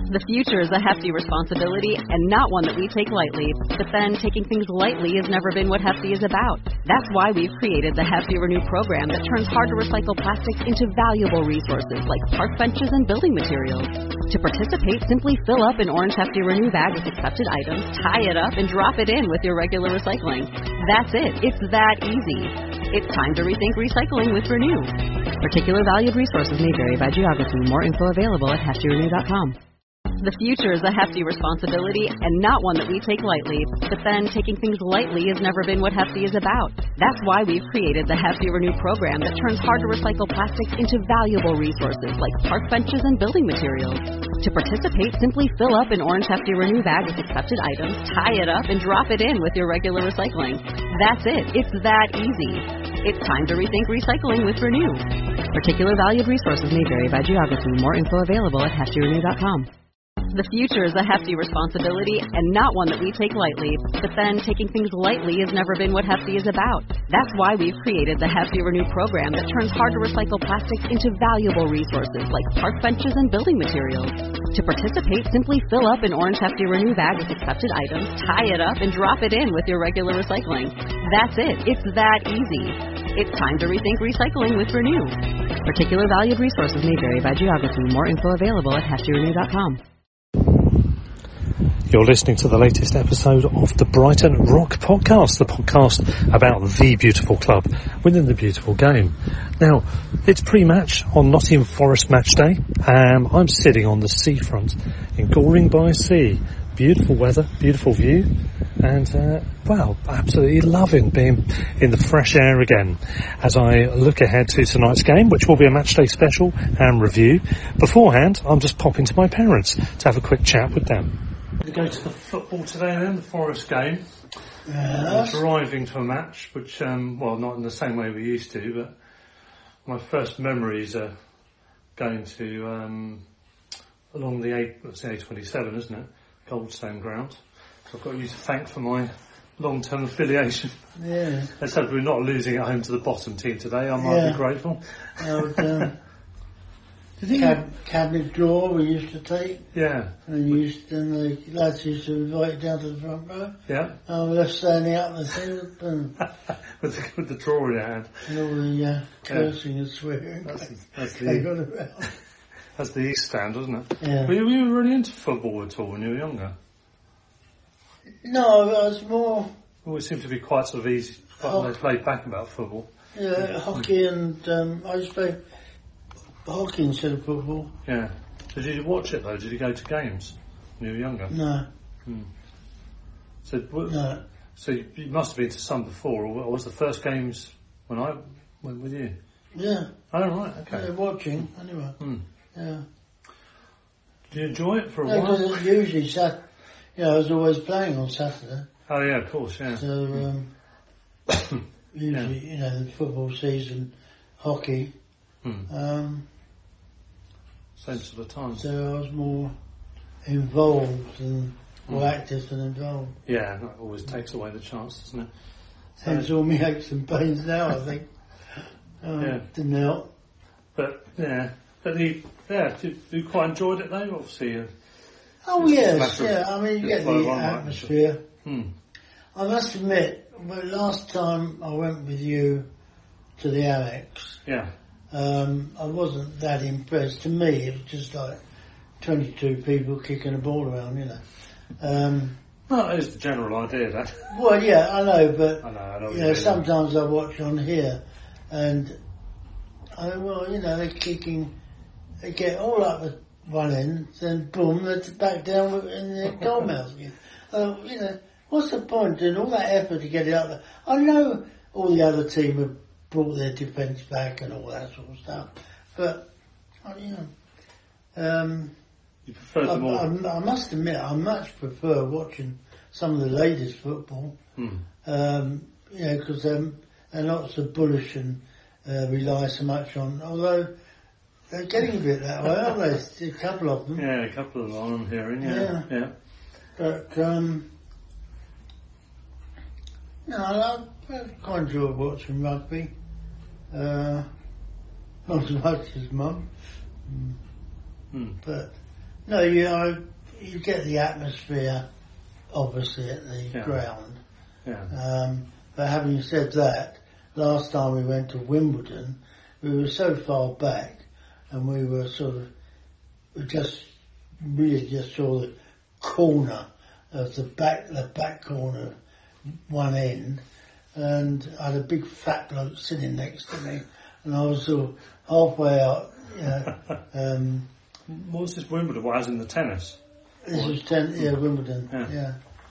The future is a hefty responsibility and not one that we take lightly. But then, taking things lightly has never been what Hefty is about. That's why we've created the Hefty Renew program that turns hard-to-recycle plastics into valuable resources like park benches and building materials. To participate, simply fill up an orange Hefty Renew bag with accepted items, tie it up, and drop it in with your regular recycling. That's it. It's that easy. It's time to rethink recycling with Renew. Particular valued resources may vary by geography. More info available at heftyrenew.com. The future is a hefty responsibility and not one that we take lightly. But then, taking things lightly has never been what Hefty is about. That's why we've created the Hefty Renew program that turns hard-to-recycle plastics into valuable resources like park benches and building materials. To participate, simply fill up an orange Hefty Renew bag with accepted items, tie it up, and drop it in with your regular recycling. That's it. It's that easy. It's time to rethink recycling with Renew. Particular valued resources may vary by geography. More info available at heftyrenew.com. The future is a hefty responsibility and not one that we take lightly. But then, taking things lightly has never been what Hefty is about. That's why we've created the Hefty Renew program that turns hard-to-recycle plastics into valuable resources like park benches and building materials. To participate, simply fill up an orange Hefty Renew bag with accepted items, tie it up, and drop it in with your regular recycling. That's it. It's that easy. It's time to rethink recycling with Renew. Particular valued resources may vary by geography. More info available at heftyrenew.com. You're listening to the latest episode of the Brighton Rock Podcast, the podcast about the beautiful club within the beautiful game. Now, it's pre-match on Nottingham Forest match day. I'm sitting on the seafront in Goring-by-Sea. Beautiful weather, beautiful view, and, absolutely loving being in the fresh air again as I look ahead to tonight's game, which will be a matchday special and review. Beforehand, I'm just popping to my parents to have a quick chat with them. To go to the football today then, the Forest game. Yes. Driving to a match, which, not in the same way we used to, but my first memories are going to, along the A27, isn't it? Goldstone ground. So I've got you to thank for my long-term affiliation. Yeah. Let's hope we're not losing at home to the bottom team today. I might be grateful. Cabinet drawer we used to take. Yeah. And the lads used to invite you down to the front row. Yeah. I was left standing up the thing with the drawer in hand. And all the cursing and swearing. That's the East Stand, wasn't it? Yeah. Were you really into football at all when you were younger? No, I was more... Always seemed to be quite sort of easy, quite laid back about football. Yeah, hockey and... I used to play hockey instead of football. Yeah. So did you watch it though? Did you go to games when you were younger? No. No. So you must have been to some before, or what was the first games when I went with you? Yeah. Oh, right, okay. Yeah, watching, anyway. Yeah. Did you enjoy it for a while? Because usually, I was always playing on Saturday. Oh, yeah, of course, yeah. So, usually, the football season, hockey. Same sort of time. So I was more involved and more active than involved. Yeah, that always takes away the chance, doesn't it? So, hence all my aches and pains now, I think. Didn't help. But you quite enjoyed it though, obviously. Oh yes, I mean, you get the atmosphere. I must admit, last time I went with you to the Annex, I wasn't that impressed. To me, it was just like 22 people kicking a ball around, Well, that is the general idea, that. Well, yeah, I know, but I know sometimes I watch on here, and they're kicking. They get all up at one end, then boom, they're back down in their goal mouths again. What's the point doing all that effort to get it up there? I know all the other team have brought their defence back and all that sort of stuff, but you prefer them all? I must admit, I much prefer watching some of the ladies' football, because they're not so bullish and rely so much on, although they're getting a bit that way, aren't they? A couple of them. Yeah, a couple of them I'm hearing, yeah. But, I quite enjoy watching rugby. Not as much as Mum. But, No, you get the atmosphere, obviously, at the ground. Yeah. But having said that, last time we went to Wimbledon, we were so far back, and we were we just saw the corner of the back corner, one end, and I had a big fat bloke sitting next to me, and I was sort of halfway out. What was this Wimbledon? What, as in the tennis? This was Wimbledon. Yeah.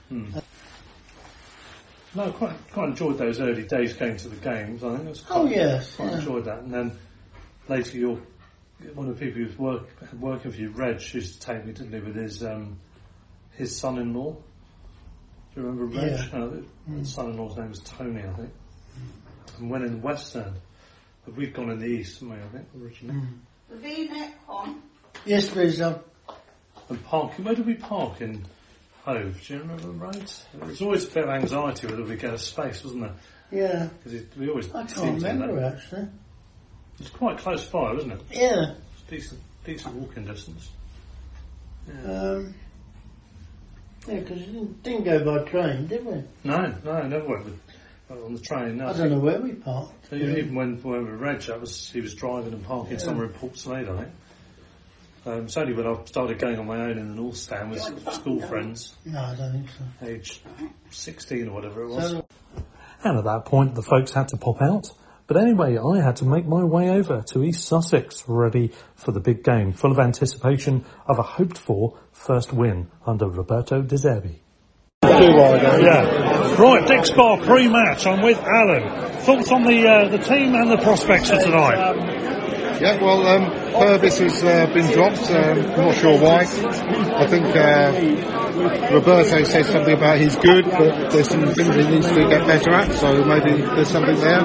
No, quite enjoyed those early days going to the games. I think it was quite enjoyed that. And then later, one of the people who was working for you, Reg, used to take me, didn't he, with his son-in-law. Do you remember Reg? Yeah. His son-in-law's name was Tony, I think. And went in the West End. But we'd gone in the East, haven't we, I think, originally. The V-neck on? Yes, please. And parking. Where did we park in Hove? Do you remember the roads? There was always a bit of anxiety whether we get a space, wasn't there? Yeah. Because we always. I can't remember actually. It's quite close by, wasn't it? Yeah. It's decent walking distance. Yeah. Because we didn't go by train, did we? No, never went on the train. No. I don't know where we parked. Even when we were with Reg, he was driving and parking somewhere in Portslade, I think. It's only when I started going on my own in the North Stand with school friends. No, I don't think so. Age 16 or whatever it was. And at that point, the folks had to pop out. But anyway, I had to make my way over to East Sussex, ready for the big game, full of anticipation of a hoped-for first win under Roberto De Zerbi. Yeah. Right, Dick Spa pre-match. I'm with Alan. Thoughts on the team and the prospects for tonight? Yeah, well, Purvis has been dropped. I'm not sure why. I think Roberto said something about he's good, but there's some things he needs to get better at, so maybe there's something there.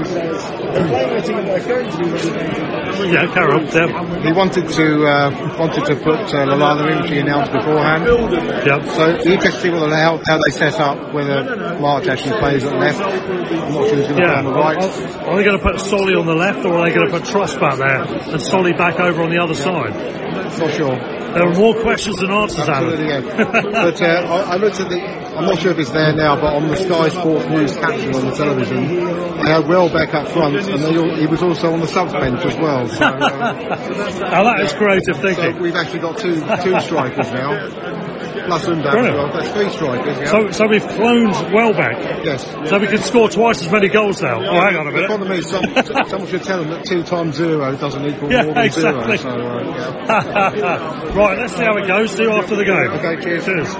Yeah, carry on. He wanted to put Lallana in, she announced beforehand. Yep. So it's interesting to see how they set up, whether March actually plays at left. I'm not sure who's going to play on the right. Are they going to put Solly on the left, or are they going to put Truss back there and Solly back over on the other side? Not sure. There are more questions than answers, Absolutely, Alan. Yeah. But I looked at I'm not sure if it's there now, but on the Sky Sports News caption on the television, they had Welbeck up front, and he was also on the subs bench as well. So, now that is creative thinking. So we've actually got two strikers now. Plus Undav as well. That's three strikers, yeah. So we've cloned Welbeck. Yes. So we can score twice as many goals now. Oh, hang on a minute. The problem is someone should tell them that 2 times 0 doesn't equal more than 0. So, Right, let's see how it goes. See you after the game. Okay, cheers.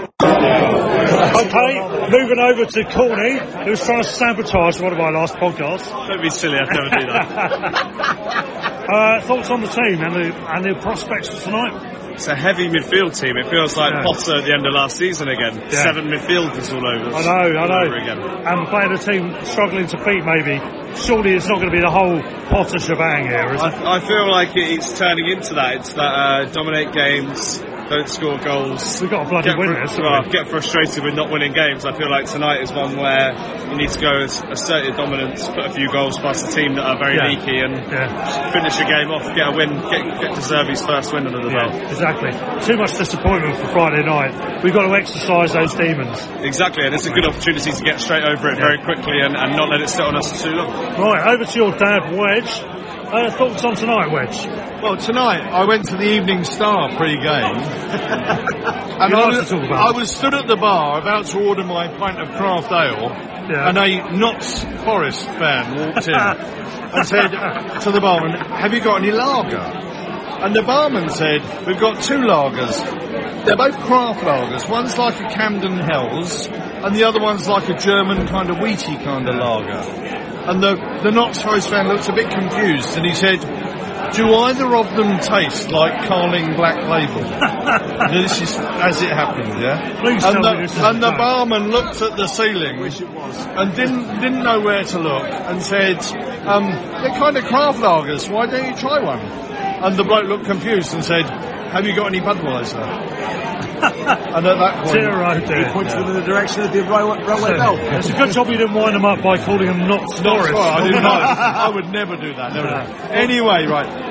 Okay, moving over to Corny, who's trying to sabotage one of my last podcasts. Don't be silly, I'd never do that. Thoughts on the team and the prospects for tonight? It's a heavy midfield team. It feels like Potter at the end of last season again. Yeah. 7 midfielders all over. I know. Again. And playing a team struggling to beat, maybe. Surely it's not going to be the whole Potter shebang here, is it? I feel like it's turning into that. It's that dominate games, don't score goals. We've got a bloody win this. Get frustrated with not winning games. I feel like tonight is one where you need to go assertive dominance, put a few goals past a team that are very leaky and finish a game off, get a win, get De Zerbi's first win under the belt. Exactly. Too much disappointment for Friday night. We've got to exercise those demons. Exactly, and it's a good opportunity to get straight over it very quickly and not let it sit on us for too long. Right, over to your dad, Wedge. Thoughts on tonight, Wedge? Well, tonight I went to the Evening Star pre-game and I was stood at the bar about to order my pint of craft ale and a Notts Forest fan walked in and said to the barman, "Have you got any lager?" And the barman said, "We've got 2 lagers. They're both craft lagers. One's like a Camden Hells and the other one's like a German kind of wheaty kind of lager." And the Notts Forest fan looked a bit confused and he said, "Do either of them taste like Carling Black Label?" This is as it happened, yeah? Please tell me this is and the barman looked at the ceiling and didn't know where to look and said, "They're kind of craft lagers, why don't you try one?" And the bloke looked confused and said, "Have you got any Budweiser?" And at that point, he pointed them in the direction of the railway belt. It's a good job you didn't wind them up by calling them Notts Forest. I didn't know. I would never do that. Never. Anyway, right.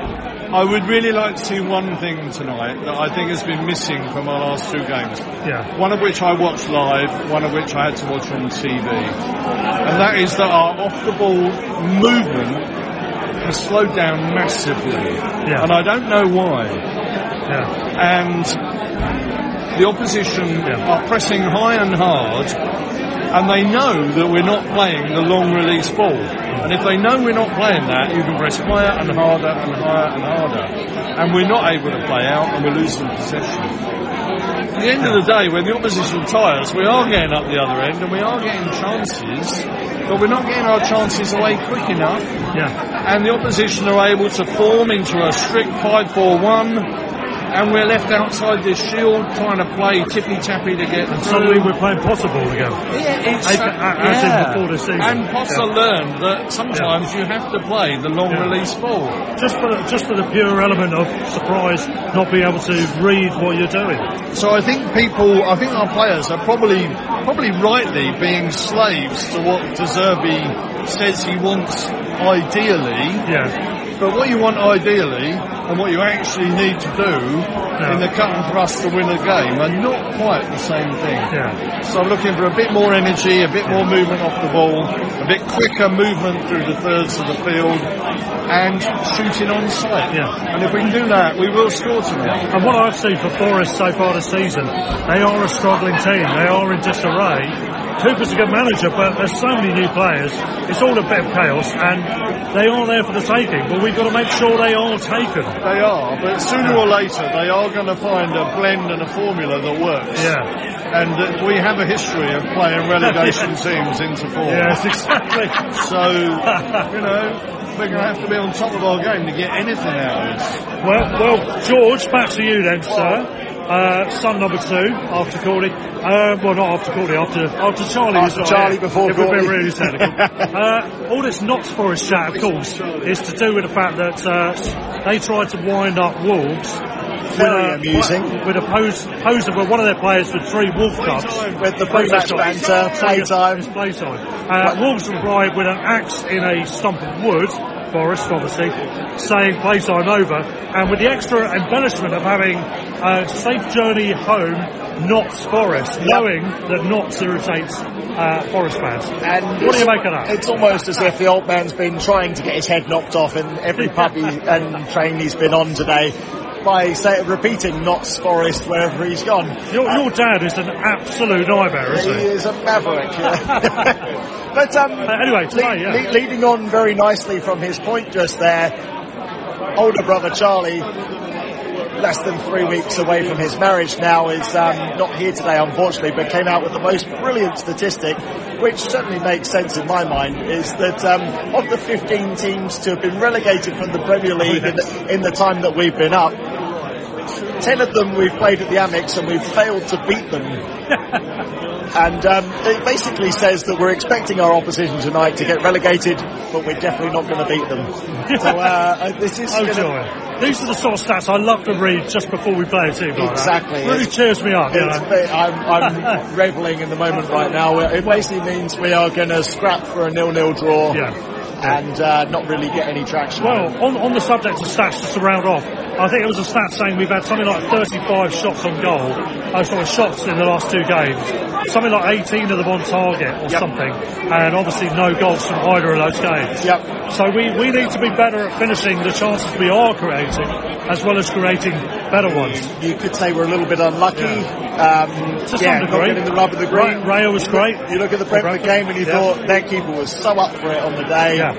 I would really like to see one thing tonight that I think has been missing from our last 2 games. Yeah. One of which I watched live, one of which I had to watch on TV. And that is that our off-the-ball movement has slowed down massively. Yeah. And I don't know why. Yeah. And the opposition are pressing high and hard, and they know that we're not playing the long release ball. And if they know we're not playing that, you can press higher and harder and higher and harder. And we're not able to play out, and we're losing possession. At the end of the day, when the opposition tires, we are getting up the other end, and we are getting chances, but we're not getting our chances away quick enough. Yeah. And the opposition are able to form into a strict 5-4-1, and we're left outside this shield trying to play tippy-tappy to get through. Suddenly we're playing possible again. Yeah, it's... As in before the season. And Potter learned that sometimes you have to play the long-release ball. Just for the pure element of surprise, not being able to read what you're doing. So I think our players are probably rightly being slaves to what De Zerbi says he wants ideally. Yeah. But what you want ideally and what you actually need to do in the cut and thrust to win a game are not quite the same thing. Yeah. So I'm looking for a bit more energy, a bit more movement off the ball, a bit quicker movement through the thirds of the field, and shooting on sight. Yeah. And if we can do that, we will score tonight. And what I've seen for Forest so far this season, they are a struggling team. They are in disarray. Cooper's a good manager, but there's so many new players. It's all a bit of chaos, and they are there for the taking. But we've got to make sure they are taken. They are, but sooner or later they are going to find a blend and a formula that works. Yeah. And we have a history of playing relegation teams into form. Yes, exactly. So, we're going to have to be on top of our game to get anything out of this. Well, George, back to you then, sir. Son number 2 after Cordy. Well, not after Cordy, after Charlie. After Charlie before Cordy. We've been really technical. All this Notts Forest chat, of course, is to do with the fact that they tried to wind up Wolves. Very amusing. With a pose of one of their players with 3 Wolf Cups. With the pre-match banter, playtime. Wolves replied with an axe in a stump of wood, Forest obviously, saying playtime over, and with the extra embellishment of having a safe journey home, Notts Forest, knowing that Notts irritates Forest fans. And what do you make of that? It's almost as if the old man's been trying to get his head knocked off in every pub and train he's been on today, by repeating Notts Forest wherever he's gone. Your dad is an absolute nightmare, isn't he? He is a maverick. But anyway, today, leading on very nicely from his point just there, older brother Charlie, less than 3 weeks away from his marriage now, is not here today unfortunately, but came out with the most brilliant statistic, which certainly makes sense in my mind, is that of the 15 teams to have been relegated from the Premier League in the time that we've been up, 10 of them we've played at the Amex and we've failed to beat them. And it basically says that we're expecting our opposition tonight to get relegated, but we're definitely not going to beat them. So this is these are the sort of stats I love to read just before we play a team like exactly. That. Really cheers me up. I'm revelling in the moment right now. It basically means we are going to scrap for a 0-0 draw. Yeah. And not really get any traction. Well, on the subject of stats, just to round off, I think it was a stat saying we've had something like 35 shots on goal, shots in the last 2 games, something like 18 of them on target or something, and obviously no goals from either of those games. Yep. So we need to be better at finishing the chances we are creating, as well as creating better ones. You could say we're a little bit unlucky. To some degree. Not getting the rub of the green. Rayo was great. You look at the Brentford game and you thought their keeper was so up for it on the day. Yeah.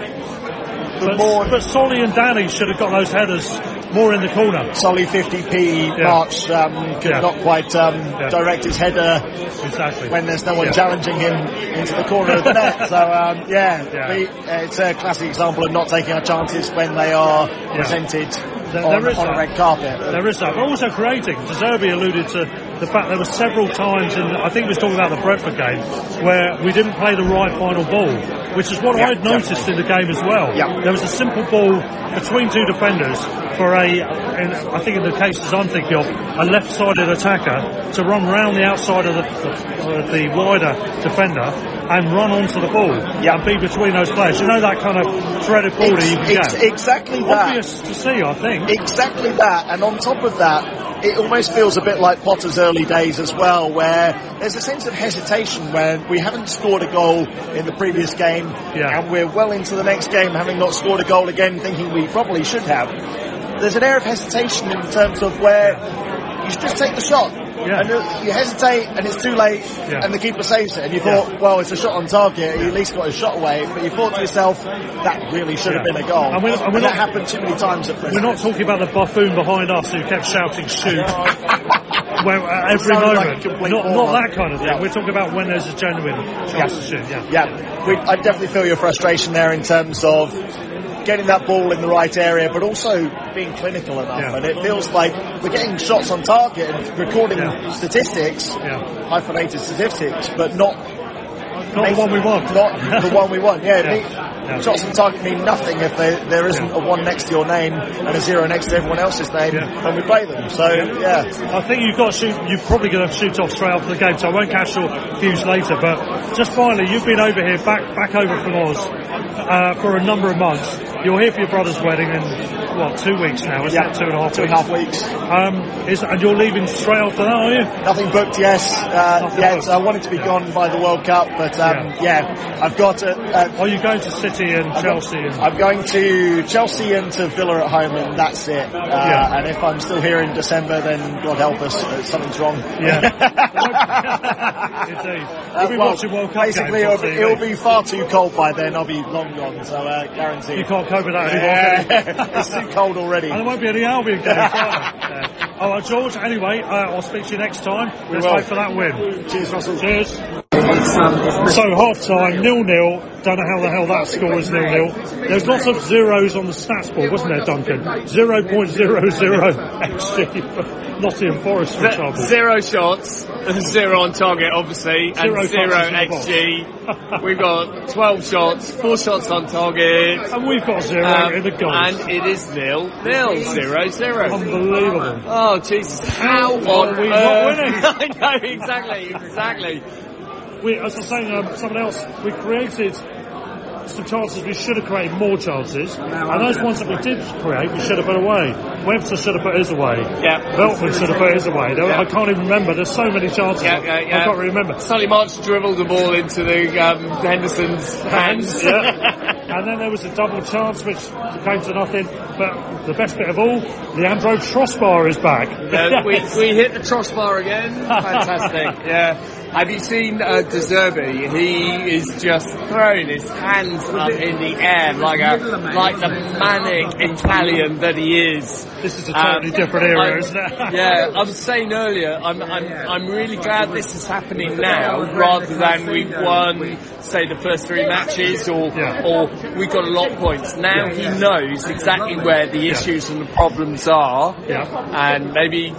But Solly and Danny should have got those headers more in the corner. Solly 50p March could not quite direct his header when there's no one challenging him into the corner of the net. So it's a classic example of not taking our chances when they are presented on a red carpet. There is that, but also creating. De Zerbi alluded to the fact there were several times, and I think he was talking about the Brentford game, where we didn't play the right final ball, which is what I'd noticed in the game as well. There was a simple ball between 2 defenders for I think in the cases I'm thinking of, a left-sided attacker to run round the outside of the wider defender and run onto the ball and be between those players. You know, that kind of threaded ball that you can get. Exactly that. Obvious to see, I think. Exactly that. And on top of that, it almost feels a bit like Potter's early days as well, where there's a sense of hesitation when we haven't scored a goal in the previous game, and we're well into the next game having not scored a goal again, thinking we probably should have. There's an air of hesitation in terms of where you should just take the shot. And you hesitate, and it's too late, and the keeper saves it. And you thought, well, it's a shot on target. He at least got his shot away. But you thought to yourself, that really should have been a goal. And that happened too many times at Bristol. We're not talking about the buffoon behind us who kept shouting shoot at every moment. Not that kind of thing. We're talking about when there's a genuine chance to shoot. I definitely feel your frustration there in terms of getting that ball in the right area, but also being clinical enough. And it feels like we're getting shots on target and recording statistics, hyphenated statistics, but not the one we want. Not the one we want. Shots on target mean nothing if there isn't a 1 next to your name and a 0 next to everyone else's name when we play them. So, I think you've got to shoot. You're probably going to shoot off straight after the game, so I won't catch your views later. But just finally, you've been over here, back over from Oz for a number of months. You're here for your brother's wedding in, 2 weeks now, isn't it? 2.5 weeks. And you're leaving straight after that, are you? Nothing booked, yes. I wanted to be gone by the World Cup, but I've got... are you going to City and Chelsea? I'm going to Chelsea and to Villa at home, and that's it. And if I'm still here in December, then God help us, something's wrong. Indeed. We'll be watching World Cup basically, games, it'll be far too cold by then. I'll be long gone, so guaranteed. You can't cope with that anymore. It's too cold already. And there won't be any Albion games. All right, George, anyway, I'll speak to you next time. Let's wait for that win. Cheers, Russell. Cheers. So, half-time, 0-0. Don't know how the hell that score is 0-0. There's lots of zeros on the stats board, wasn't there, Duncan? 0.00 XG for Nottingham Forest, for example. 0 shots, 0 on target, obviously, and 0 XG. We've got 12 shots, 4 shots on target. And we've got 0 in the goals. And it is 0-0, 0-0. Unbelievable. Oh, Jesus. How on we earth? not winning? I know, exactly. As I was saying, someone else, we created some chances. We should have created more chances, and those ones that we did create, we should have put away. Webster should have put his away. Veltman should have put his away. I can't even remember. There's so many chances. I can't really remember. Solly March dribbled the ball into the Henderson's hands. And then there was a double chance which came to nothing. But the best bit of all, Leandro Trossbar is back. We hit the Trossbar again. Fantastic. Have you seen De Zerbi? He is just throwing his hands up in the air like the manic Italian that he is. This is a totally different era, isn't it? I was saying earlier, I'm really glad this is happening now, rather than we've won, say, the first 3 matches, or we got a lot of points. Now he knows exactly where the issues and the problems are, and maybe,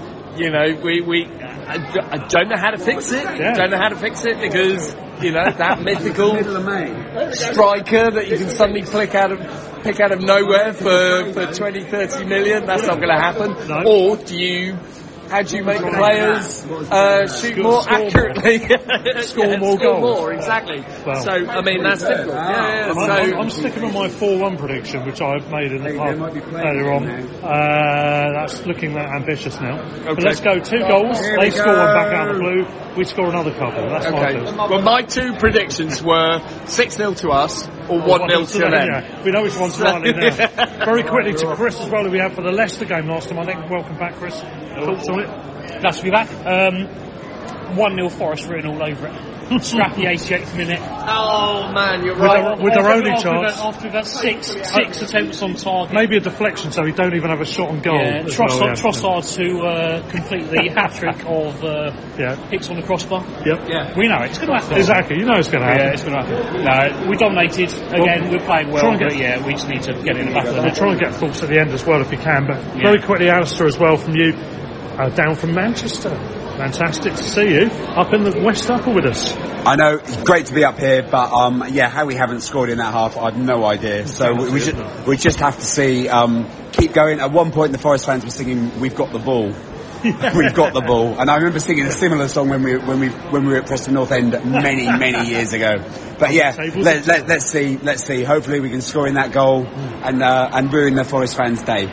I don't know how to fix it. Don't know how to fix it because, that mythical striker that you can suddenly pick out of nowhere for 20, 30 million, that's not going to happen. No. Or how do you make players shoot more accurately? Score more goals. Exactly. Well, so, that's difficult. I'm sticking on my 4-1 prediction, which I've made in the pub earlier on. That's looking ambitious now. Okay. But let's go 2 goals. They score one back out of the blue. We score another couple. That's my pick. Well, my 2 predictions were 6-0 to us or 1-0 to them. Yeah. We know which one's likely now. Very quickly to Chris as well, who we had for the Leicester game last time. I think. Welcome back, Chris. Thoughts on it? Glad to be back. 1-0 Forest written all over it. Scrappy 88th minute. Oh man, you're right. With their only chance. After we've had six attempts on target. Maybe a deflection, so we don't even have a shot on goal. Yeah, Trossard to complete the hat-trick of hits on the crossbar. Yep. Yeah. We know it's going to happen. Exactly, you know it's going to happen. Yeah, it's going to happen. No, we dominated. Again, we're playing well, but we just need to get in the back of the net. Try and get thoughts at the end as well if you can, but very quickly, Alistair, as well from you, down from Manchester. Fantastic to see you up in the West Upper with us. I know, it's great to be up here, but how we haven't scored in that half, I've no idea. So we just have to see, keep going. At one point, the Forest fans were singing, "We've got the ball," we've got the ball. And I remember singing a similar song when we were at Preston North End many years ago. But yeah, let's see. Hopefully we can score in that goal and ruin the Forest fans' day.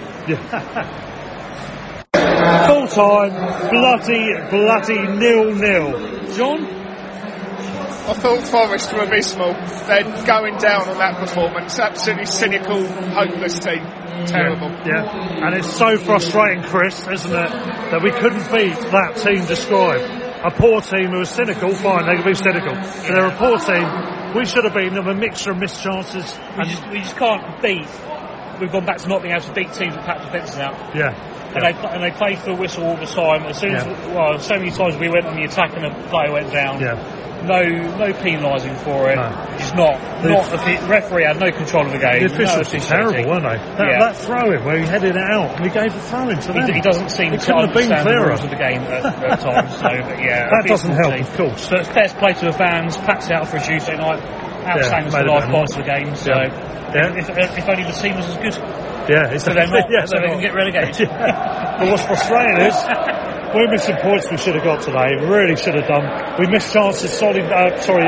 Full time, bloody 0-0. John? I thought Forest were abysmal. They're going down on that performance. Absolutely cynical, hopeless team. Terrible. Yeah, and it's so frustrating, Chris, isn't it, that we couldn't beat that team described. A poor team who was cynical, fine, they can be cynical. But they're a poor team. We should have beaten them, a mixture of missed chances. We just can't beat. We've gone back to not being able to beat teams with packed defences out. Yeah. And they play for the whistle all the time. As soon as, so many times we went on the attack and the player went down. Yeah. No penalising for it. No. Just not the referee had no control of the game. The officials were terrible, weren't they? That throw-in where he headed it out and we gave the throw-in to them. He doesn't seem to understand the rules of the game at times. So, that doesn't help, of course. But best play to the fans, packs out for a Tuesday night, outstanding for the live parts of the game. So if only the team was as good. Yeah, so they're not. So they can get relegated. But what's frustrating is we're missing points we should have got today. We really should have done. We missed chances. Solly and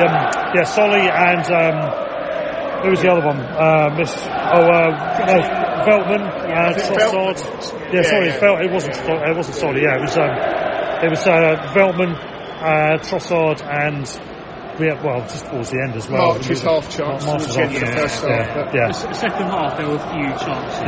who was the other one? Veltman, Trossard. It wasn't Solly. Yeah, it was Veltman, Trossard, and just towards the end as well. March's half chance. The second half there were a few chances.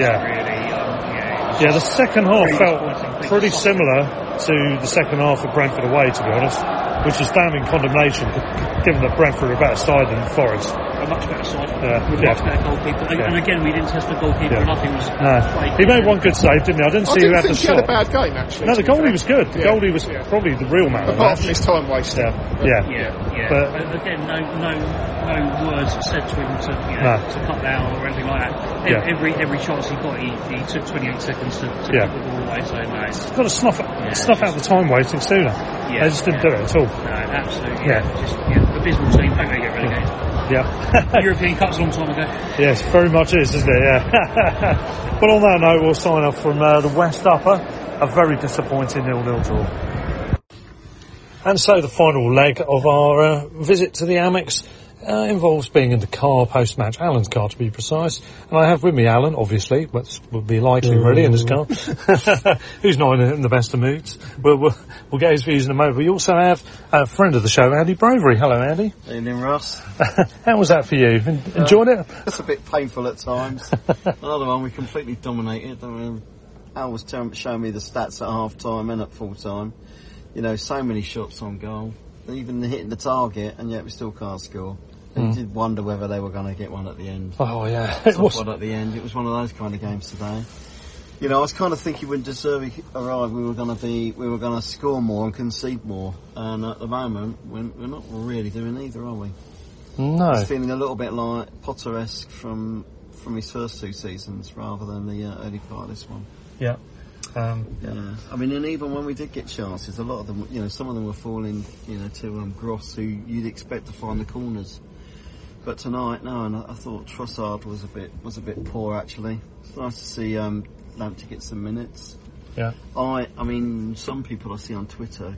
Yeah, the second half felt pretty similar to the second half of Brentford away, to be honest, which is damning condemnation, given that Brentford are a better side than Forest. A much better side. With much better goalkeeper. And again, we didn't test the goalkeeper. Nothing was. He made one good save, didn't he? I didn't see who had the shot. He had a bad game, actually. No, the goalie was good. The goalie was probably the real man. Apart from his time wasted. But again, no words said to him to cut down or anything like that. Every chance he got, he took 28 seconds to get the ball away. So it's got to snuff out the time wasting sooner. They just didn't do it at all. No, absolutely. Just abysmal team. Hope they get relegated. Yeah. European Cup's a long time ago. Yes, very much is, isn't it? Yeah. But on that note, we'll sign off from the West Upper. A very disappointing 0-0 draw. And so the final leg of our visit to the Amex involves being in the car post-match, Alan's car to be precise. And I have with me Alan, obviously, which would be likely really in his car, who's not in the best of moods. We'll get his views in a moment. We also have a friend of the show, Andy Bravery. Hello, Andy. Evening, Ross. How was that for you? Enjoyed it? It's a bit painful at times. Another one we completely dominated. Al was showing me the stats at half-time and at full-time. So many shots on goal, even hitting the target, and yet we still can't score. And you did wonder whether they were going to get one at the end. Oh yeah, it was one at the end. It was one of those kind of games today. I was kind of thinking when De Zerbi arrived, we were going to score more and concede more. And at the moment, we're not really doing either, are we? No. It's feeling a little bit like Potter-esque from his first two seasons, rather than the early part of this one. Yeah. I mean, and even when we did get chances, a lot of them, some of them were falling, to Gross, who you'd expect to find the corners. But tonight, no, and I thought Trossard was a bit poor actually. It's nice to see Lamptey get some minutes. Yeah. I mean, some people I see on Twitter,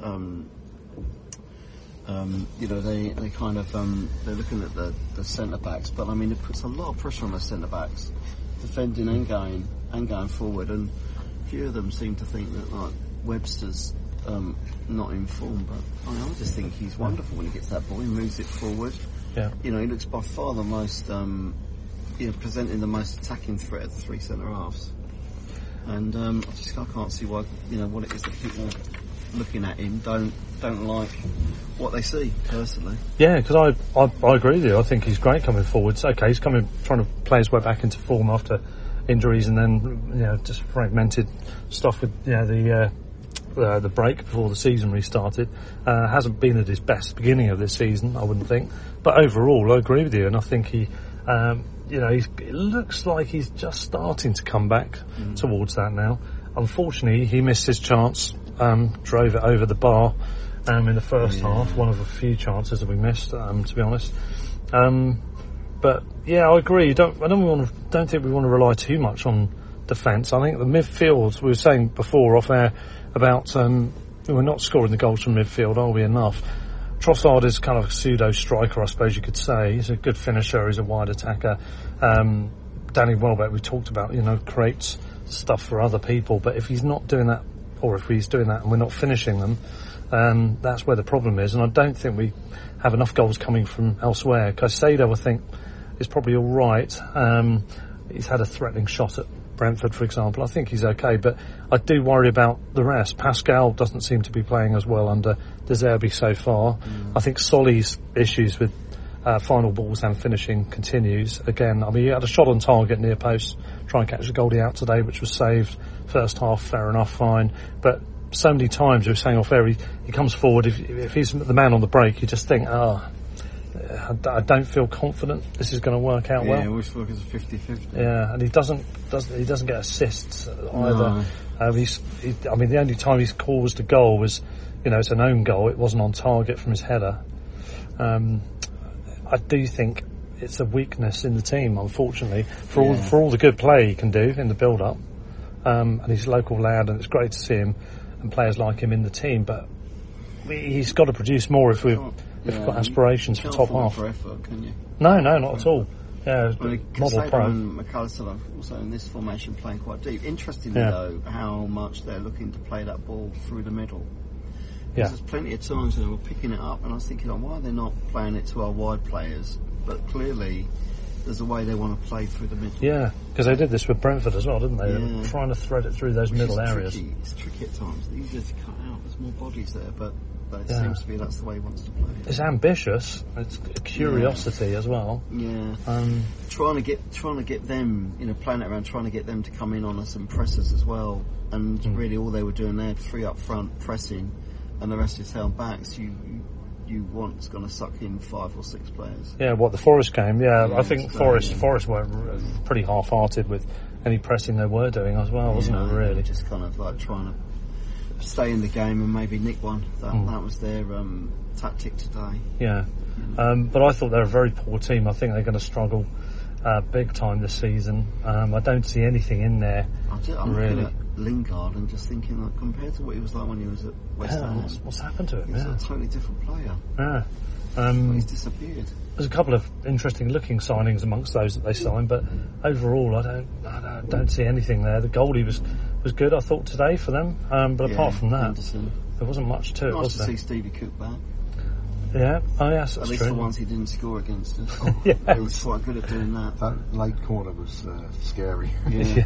they kind of they're looking at the centre backs, but I mean, it puts a lot of pressure on the centre backs, defending and going forward, and a few of them seem to think that like Webster's not in form, but I just think he's wonderful when he gets that ball. He moves it forward. Yeah. He looks by far the most, presenting the most attacking threat of the three centre halves. And I can't see why, what it is that people looking at him don't like what they see personally. Yeah, because I agree with you. I think he's great coming forwards. Okay, he's trying to play his way back into form after injuries, and then just fragmented stuff with the break before the season restarted. Hasn't been at his best beginning of this season, I wouldn't think. But overall, I agree with you, and I think he, it looks like he's just starting to come back towards that now. Unfortunately, he missed his chance, drove it over the bar in the first half. One of a few chances that we missed, to be honest. But yeah, I agree. Don't think we want to rely too much on defence. I think the midfield, we were saying before off air, about we're not scoring the goals from midfield, are we enough? Trossard is kind of a pseudo-striker, I suppose you could say. He's a good finisher, he's a wide attacker. Danny Welbeck, we talked about, creates stuff for other people, but if he's not doing that, or if he's doing that and we're not finishing them, that's where the problem is. And I don't think we have enough goals coming from elsewhere. Caicedo, I think, is probably all right. He's had a threatening shot at Brentford, for example. I think he's okay, but I do worry about the rest. Pascal doesn't seem to be playing as well under De Zerbi so far. I think Solly's issues with final balls and finishing continues. Again, he had a shot on target near post, trying to catch a goalie out today, which was saved. First half, fair enough, fine. But so many times, we were saying off air, he comes forward, if he's the man on the break, you just think, I don't feel confident this is going to work out well. Yeah, always feel like it's a 50-50. Yeah, and he doesn't get assists either. No. The only time he's caused a goal was, it's an own goal. It wasn't on target from his header. I do think it's a weakness in the team, unfortunately, for all the good play he can do in the build-up. And he's a local lad, and it's great to see him and players like him in the team. But he's got to produce more if we've got aspirations for top half. For effort, can you? No, not at all. Yeah, model pro. And McAllister are also in this formation playing quite deep. Interestingly, though, how much they're looking to play that ball through the middle. Yeah. There's plenty of times when we're picking it up, and I was thinking, why are they not playing it to our wide players? But clearly, there's a way they want to play through the middle. Yeah, because they did this with Brentford as well, didn't they? Yeah. They were trying to thread it through those middle areas. It's tricky at times. It's easier to cut out. There's more bodies there, but it seems to be that's the way he wants to play. It's ambitious. It's a curiosity as well. Yeah. Trying to get them, playing it around, trying to get them to come in on us and press us as well. And really, all they were doing there, 3 up front pressing, and the rest is held back. So you want it's going to suck in 5 or 6 players. Yeah, the Forest game? Yeah, I think Forest were pretty half-hearted with any pressing they were doing as well, wasn't it? Really, just kind of like trying to stay in the game and maybe nick one. That was their tactic today. Yeah, but I thought they're a very poor team. I think they're going to struggle big time this season. I don't see anything in there. I'm looking at Lingard and just thinking, compared to what he was like when he was at West Ham, what's happened to him? He's a totally different player. Yeah, he's disappeared. There's a couple of interesting looking signings amongst those that they signed, but overall, I don't see anything there. The goalie was good, I thought, today for them, but apart from that, there wasn't much to it. Nice to see Stevie Cook back. Yeah, yes, that's at least true. the ones he didn't score against us. He was quite good at doing that. That late corner was scary. Yeah.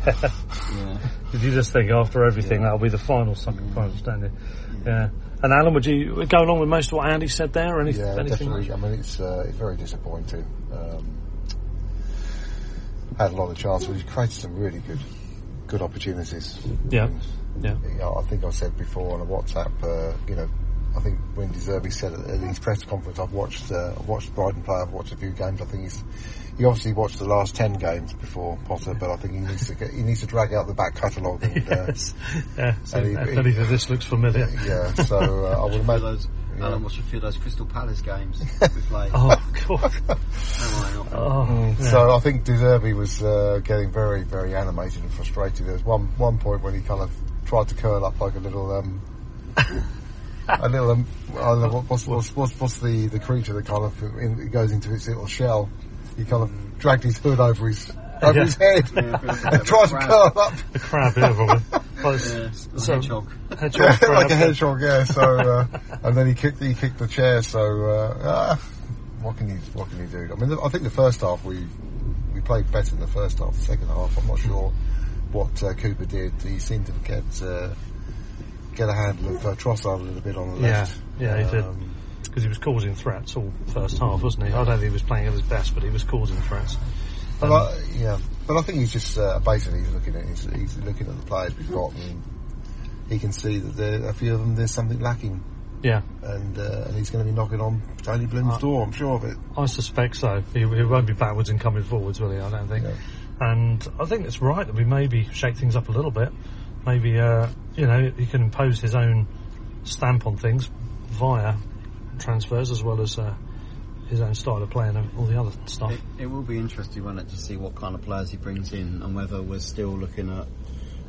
Did you just think after everything that'll be the final sucking punch, don't you? Yeah. And Alan, would you go along with most of what Andy said there, or anything? Yeah, definitely. I mean, it's very disappointing. Had a lot of chances. We created some really good opportunities. Yeah. I think I said before on a WhatsApp. I think when De Zerbi said at his press conference, I've watched Brighton play. I've watched a few games. I think he obviously watched the last 10 games before Potter, but I think he needs to drag out the back catalogue. And, yes. So if anything, this looks familiar. Yeah. So I would imagine. Alan watched a few of those Crystal Palace games we played. Oh God. So I think De Zerbi was getting very, very animated and frustrated. There was one point when he kind of tried to curl up like a little. I don't know what's the creature that kind of goes into its little shell. He kind of dragged his hood over his head and tried to curl up. The crab, probably. Hedgehog. Like a hedgehog, yeah. So and then he kicked the chair. So what can you do? I mean, I think the first half we played better in the first half. The second half, I'm not sure what Cooper did. He seemed to get a handle of Trossard a little bit on the left. Yeah, he did. Because he was causing threats all first half, wasn't he? I don't think he was playing at his best, but he was causing threats. But I think he's just basically he's looking at the players we've got, and he can see that a few of them there's something lacking. Yeah, and he's going to be knocking on Tony Bloom's door. I'm sure of it. I suspect so. He won't be backwards and coming forwards, will he? I don't think. Yeah. And I think it's right that we maybe shake things up a little bit. Maybe he can impose his own stamp on things via transfers as well as his own style of play and all the other stuff. It will be interesting, won't it, to see what kind of players he brings in and whether we're still looking at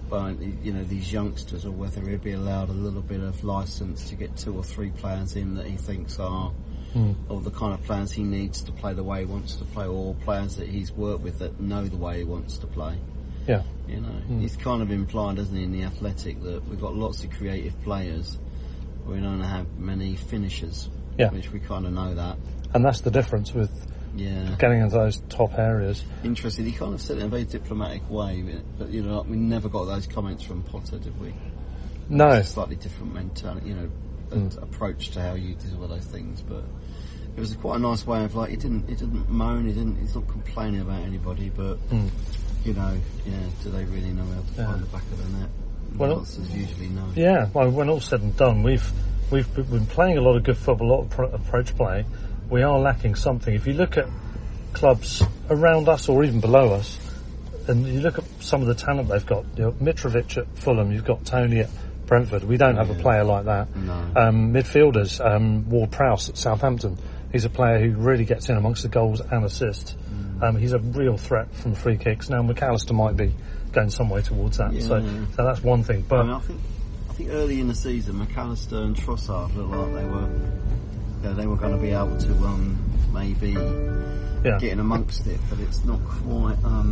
by these youngsters, or whether he'd be allowed a little bit of licence to get 2 or 3 players in that he thinks are or the kind of players he needs to play the way he wants to play, or players that he's worked with that know the way he wants to play. Yeah. He's kind of implied, hasn't he, in the Athletic, that we've got lots of creative players, but we don't have many finishers. Yeah. Which we kind of know that. And that's the difference with getting into those top areas. Interesting. He kind of said it in a very diplomatic way, but we never got those comments from Potter, did we? No. It's a slightly different mentality, approach to how you deal with those things, but it was quite a nice way of he didn't moan, he's not complaining about anybody, but do they really know how to find the back of the net? The answer's usually no. Yeah, well, when all's said and done, we've been playing a lot of good football, a lot of approach play. We are lacking something. If you look at clubs around us or even below us, and you look at some of the talent they've got, Mitrovic at Fulham, you've got Tony at Brentford. We don't have a player like that. No. Midfielders, Ward-Prowse at Southampton. He's a player who really gets in amongst the goals and assists. He's a real threat from free kicks. Now McAllister might be going some way towards that. Yeah. So that's one thing. But I think early in the season, McAllister and Trossard looked like they were going to be able to maybe get in amongst it, but it's not quite.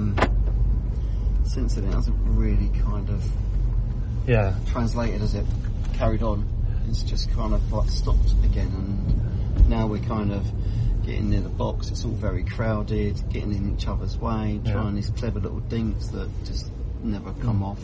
Since then, it hasn't really kind of translated as it carried on. It's just kind of stopped again, and now we're kind of getting near the box. It's all very crowded, getting in each other's way, trying these clever little dinks that just never come off.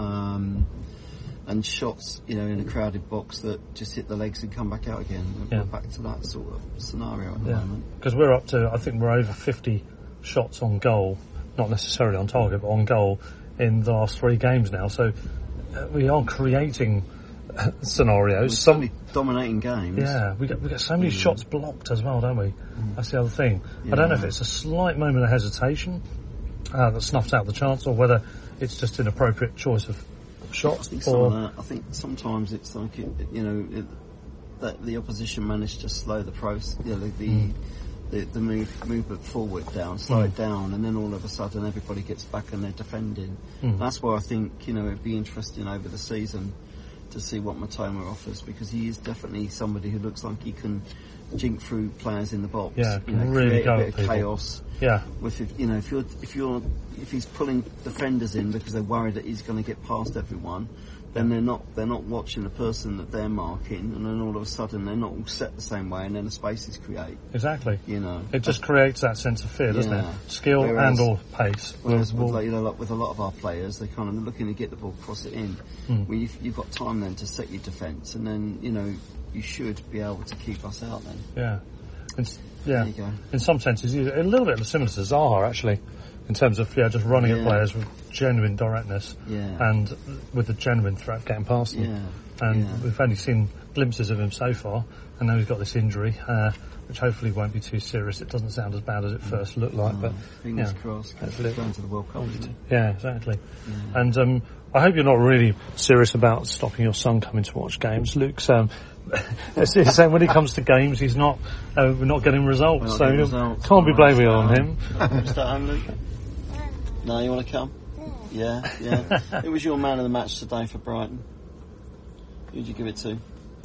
And shots, in a crowded box that just hit the legs and come back out again. We're back to that sort of scenario at the moment. Because we're up to, I think we're over 50 shots on goal, not necessarily on target, but on goal in the last 3 games now. So we are creating scenarios. Some dominating games. Yeah, we get so many shots blocked as well, don't we? That's the other thing. I don't know if it's a slight moment of hesitation that snuffs out the chance, or whether it's just an appropriate choice of shots. I think sometimes it's like that the opposition managed to slow the process, the movement forward down, slow it down, and then all of a sudden everybody gets back and they're defending. That's where I think it'd be interesting over the season to see what Matoma offers, because he is definitely somebody who looks like he can jink through players in the box. Yeah, create really a bit of chaos. Yeah. If he's pulling defenders in because they're worried that he's going to get past everyone, then they're not watching the person that they're marking, and then all of a sudden they're not all set the same way, and then the spaces create. Exactly. It just creates that sense of fear, doesn't it? Skill and or pace. Whereas with a lot of our players, they're kind of looking to get the ball, cross it in. Well, you've got time then to set your defence, and then you should be able to keep us out then. Yeah. There you go. In some senses, a little bit similar to Zaha, actually, in terms of just running at players with genuine directness and with a genuine threat getting past them. We've only seen glimpses of him so far, and now he's got this injury, which hopefully won't be too serious. It doesn't sound as bad as it first looked like, but fingers crossed. Hopefully going to the World Cup. Yeah, exactly. And I hope you're not really serious about stopping your son coming to watch games. Luke's he's saying when he comes to games, we're not getting results, can't be blaming it on him. Start home, Luke? No, you want to come? Yeah. Who was your man of the match today for Brighton? Who did you give it to?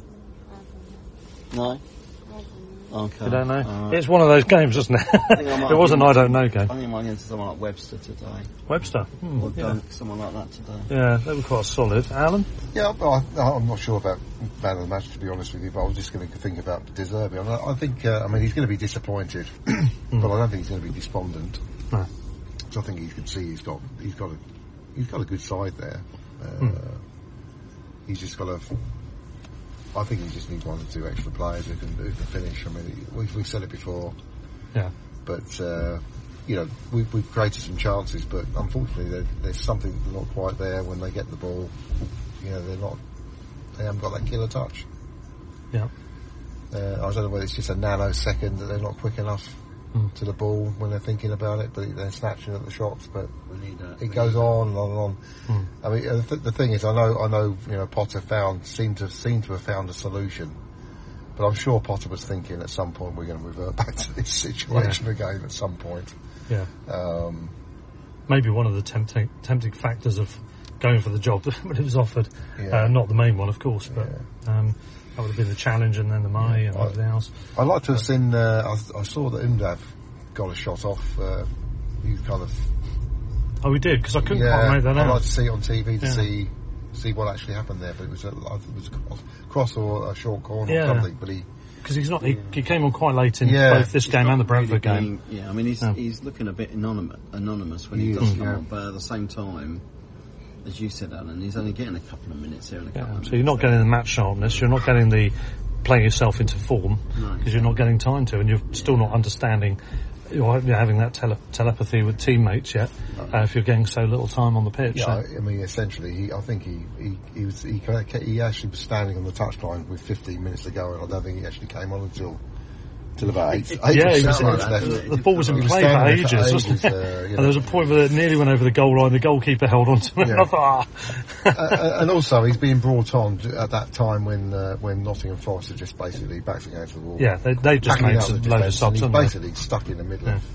No? Okay. You don't know? It's one of those games, isn't it? It was an I don't know game. I think I might get to someone like Webster today. Webster? Or Dunk, someone like that today. Yeah, they were quite solid. Alan? Yeah, I'm not sure about man of the match, to be honest with you, but I was just going to think about De Zerbi. I think, he's going to be disappointed, but I don't think he's going to be despondent. No. So I think you can see he's got a good side there. He's just got I think he just needs 1 or 2 extra players who can finish. I mean, we've said it before. Yeah. But we've created some chances, but unfortunately there's something not quite there when they get the ball. They haven't got that killer touch. Yeah. I don't know whether it's just a nanosecond that they're not quick enough to the ball when they're thinking about it, but they're snatching at the shots. But it goes on and on and on. I mean, the thing is, I know, Potter seemed to have found a solution, but I'm sure Potter was thinking at some point we're going to revert back to this situation again at some point. Yeah. Maybe one of the tempting factors of going for the job when it was offered. Not the main one, of course, but that would have been the challenge, and then the May and everything else. I'd like to have seen. I saw that Undav got a shot off. He kind of. Oh, we did, because I couldn't quite make that out. I'd like to see it on TV to see what actually happened there, but it was a cross or a short corner or something. But because he's not, he came on quite late in both this game and the Brentford game. Yeah, I mean he's looking a bit anonymous when he does come on, but at the same time, as you said, Alan, he's only getting a couple of minutes here and a couple of minutes. So you're not getting the match sharpness, you're not getting the playing yourself into form, because you're not getting time to, and you're still not understanding. You're having that telepathy with teammates yet, if you're getting so little time on the pitch. Yeah, I mean, essentially, I think he actually was standing on the touchline with 15 minutes to go, and I don't think he actually came on until about 8 minutes left. The ball was in play for ages, wasn't it? And there was a point where it nearly went over the goal line, the goalkeeper held on to it, and I thought, and also, he's being brought on at that time when Nottingham Forest are just basically backs against the wall. Yeah, they just made a load of subs, and he's basically stuck in the middle of...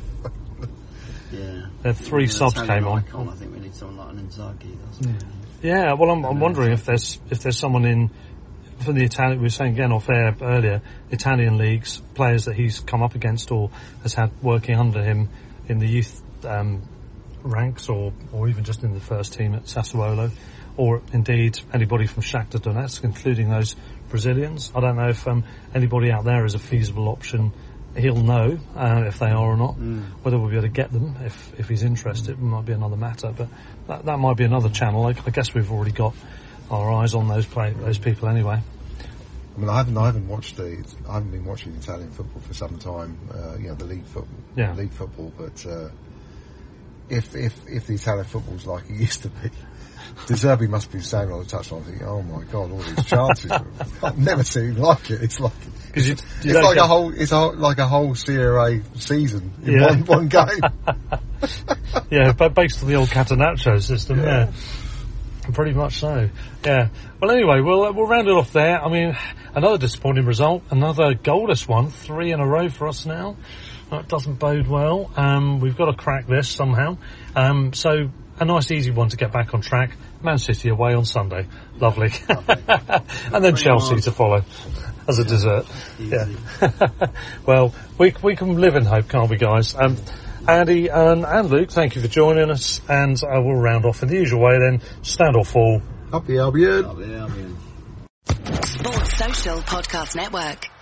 There 3 subs came on. I think we need someone like an Inzaghi. Yeah, well, I'm wondering if there's someone in... From the Italian, we were saying again off air earlier, Italian leagues, players that he's come up against or has had working under him in the youth ranks or even just in the first team at Sassuolo, or indeed anybody from Shakhtar Donetsk, including those Brazilians. I don't know if anybody out there is a feasible option. He'll know if they are or not. Whether we'll be able to get them if he's interested might be another matter, but that might be another channel. I guess we've already got our eyes on those people anyway. I mean, I haven't been watching Italian football for some time. The league football. But if the Italian football's like it used to be, De Zerbi must be standing on the touchline thinking, "Oh my God, all these chances! I've never seen like it. It's like like a whole Serie A season in one game." But based on the old Catenaccio system, pretty much so. Yeah. Well, anyway, we'll round it off there. I mean, another disappointing result, another goalless one, 3 in a row for us now. That doesn't bode well. We've got to crack this somehow. So a nice easy one to get back on track. Man City away on Sunday. Lovely. And then Chelsea to follow as a dessert. Yeah. Well, we can live in hope, can't we, guys? Andy and Luke, thank you for joining us, and we'll round off in the usual way then. Stand or fall. Up the Albion. Sports Social Podcast Network.